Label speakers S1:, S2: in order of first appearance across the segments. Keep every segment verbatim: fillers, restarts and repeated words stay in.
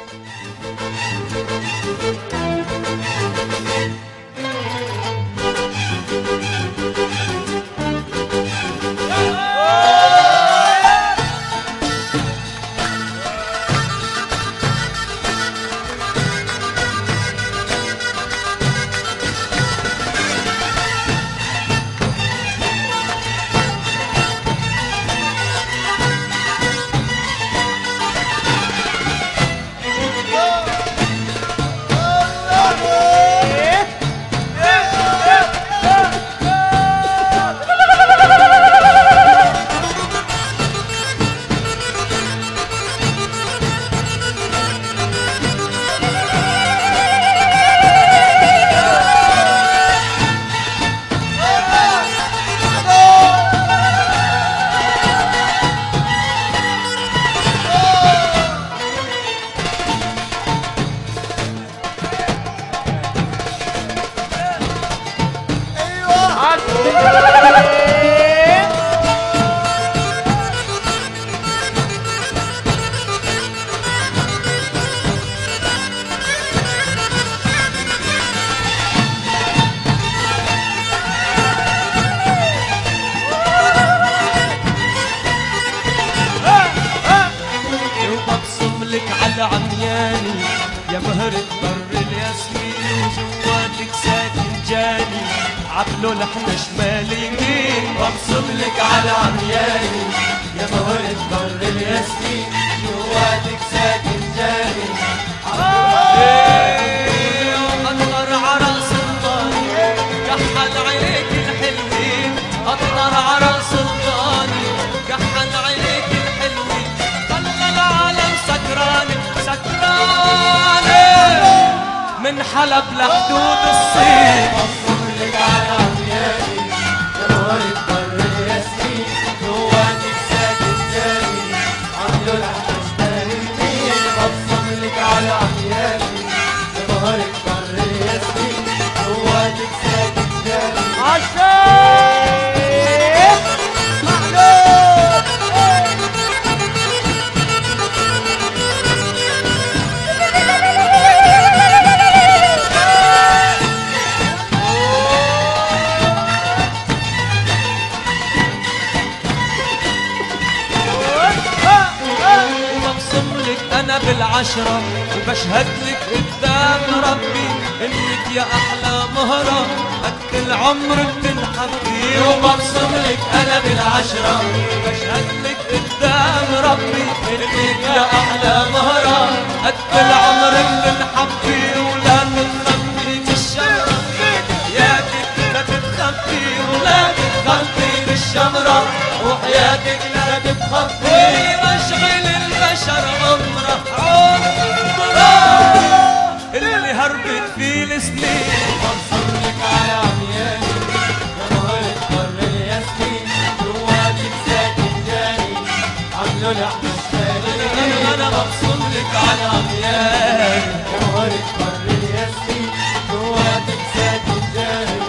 S1: عمياني يا مهرة بر الياسمين وجواتك ساكن جاني عقله لحنا شمال يمين
S2: ببصم لك على عمياني يا مهرة بر الياسمين جواتك ساكن جاني
S1: أطر عرس سلطاني كحل عينيك الحلوين أطر عرس سلطاني كحل عينيك الحلوين خلى العالم سكراني سكراني من حلب لحدود الصين
S2: ببصم لك على عمياني يا مهرة بر الياسمين جواتك ساكن جاني عقله لحنا شمال يمين ببصم لك على عمياني يا مهرة بر الياسمين جواتك ساكن جاني
S1: عالشيخ معلوم وببصم لك انا بالعشرة وبشهد لك قدام ربي انك يا احلى مهرة قد العمر بتنحبي
S2: وببصم لك انا بالعشرة
S1: بشهد لك قدام ربي انك
S2: يا احلى مهرة
S1: قد العمر بتنحبي ولا تتخبي بالشمرة حياتك لا تتخبي ولا
S2: تتخبي بالشمرة وحياتك لا تتخبي
S1: مشغل البشر عمره عمره اللي هربت فيه السنين
S2: ببصم لك على عمياني يا مهرة بر الياسمين جواتك ساكن جاني عقله لحنا شمال
S1: انا ببصم لك على عمياني
S2: يا مهرة بر الياسمين جواتك ساكن جاني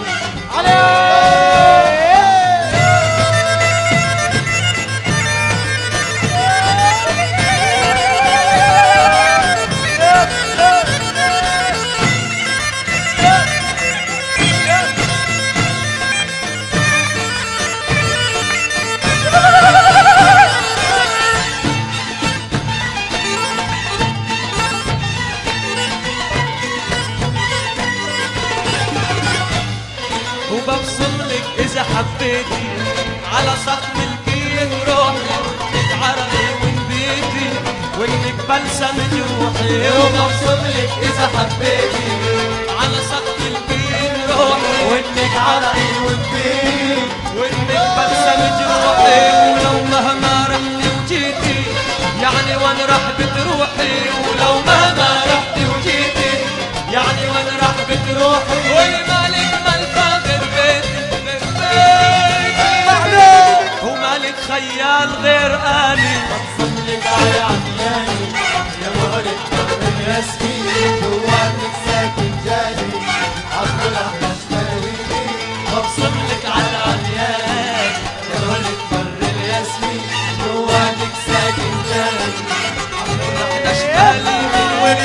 S1: وببصم لك اذا حبيتي على سطح الكيف روحي وانك عربي وان بيتي وانك بلسم جروحي
S2: وببصم لك اذا حبيتي
S1: على سطح الكيف روحي
S2: وانك عرقي وبيتي
S1: وانك بلسم جروحي ولو مهما رحتي وجيتي يعني وين راح بتروحي ولو مهما رحتي وجيتي يعني وين راح بتروحي والمالك مالك غير بيتي غير بيتي ومالك خيال غير اني
S2: ببصم لك على عمياني يا مهرة بر الياسمين جواتك ساكن جاني عقله لحنا شمال يمين
S1: ببصم لك على عمياني
S2: يا مهرة بر الياسمين جواتك ساكن جاني
S1: احنا شمال يمين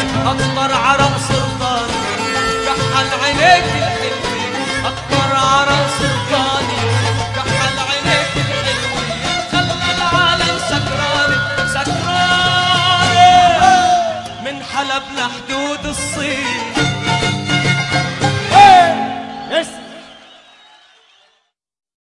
S1: الصين